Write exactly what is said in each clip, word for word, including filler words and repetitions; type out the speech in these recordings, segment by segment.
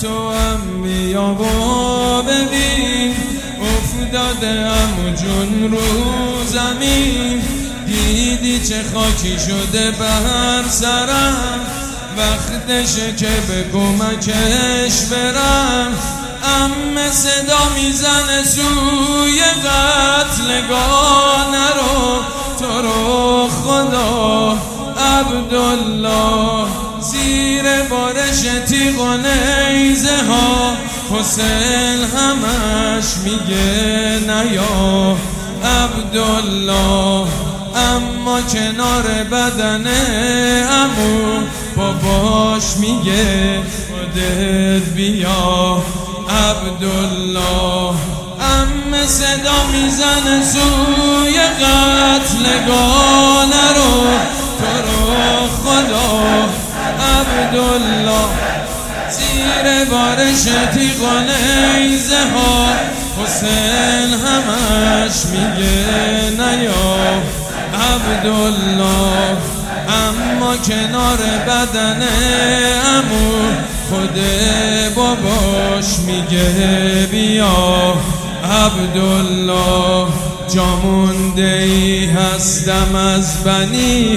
تو هم بیا و ببین افتاده عمو جون رو زمین. دیدی چه خاکی شده بر سرم، وقتشه که به کمکش برم. عمه صدا میزنه سوی قتلگاه، نرو تو رو خدا عبدالله. زیر بارش تیغ و نیزه ها حسین همش میگه نیا عبدالله. اما کنار بدن عمو باباش میگه خودت بیا عبدالله. عمه صدا میزنه سوی قتلگاه، نرو تو رو خدا عبدالله. زیر بارش تیغ و نیزه ها حسین همش میگه نیا عبدالله. اما کنار بدن عمو خود باباش میگه بیا عبدالله. جا مونده ای هستم از بنی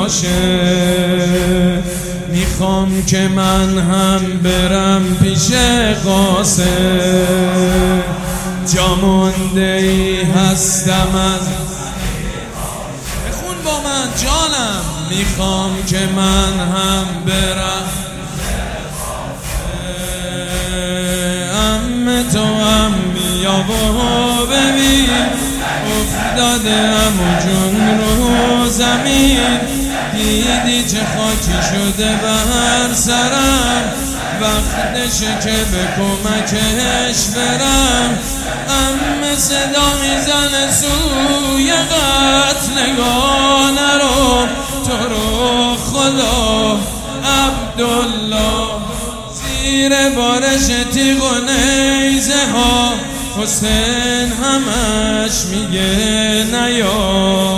هاشم، میخوام که من هم برم پیش قاسم. جا مونده ای هستم از بخون با من جانم، میخوام که من هم برم. عمه تو هم بیا و ببین افتاده عمو جون رو زمین. دیدی چه خاکی شده بر سرم، وقتشه که به کمکش برم. عمه صدا میزنه سوی قتلگاه، نرو تو رو خدا عبدالله. زیر بارش تیغ و نیزه ها حسین همش میگه نیا.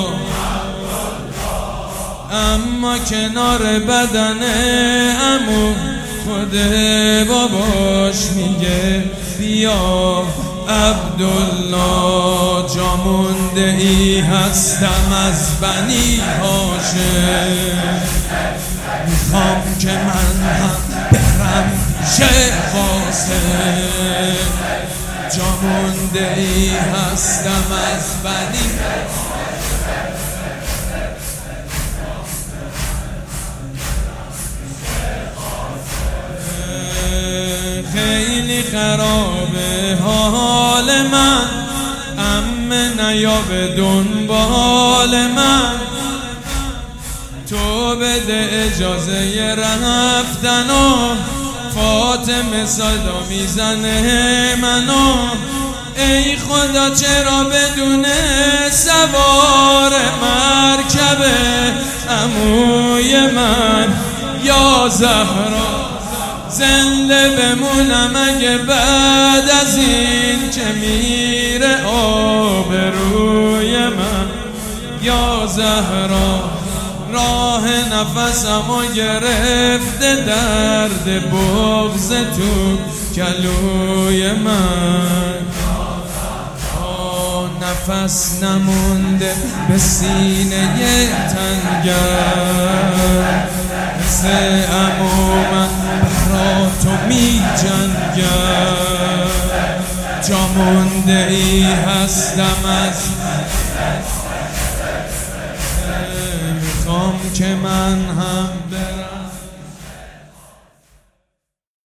اما کنار بدن عمو خود باباش میگه بیا عبدالله. جا مونده ای هستم از بنی هاشم، میخوام که من هم برم پیش قاسم. جا مونده ای هستم از بنی خیلی خرابه حال من، عمه نیا به دنبال من. تو بده اجازه رفتن و فاطمه صدا میزنه منو. ای خدا چرا بدون سوار مرکبه عموی من یا زهرا زنده بمونم اگه بعد از این که میره آبروی من یا زهرا. راه نفسمو گرفته درد بغض تو کلوی من. آه نفس نمونده به سینه تنگم، مثل عمو من برا تو می جنگم. جا مونده ای هستم از میخوام که من هم برم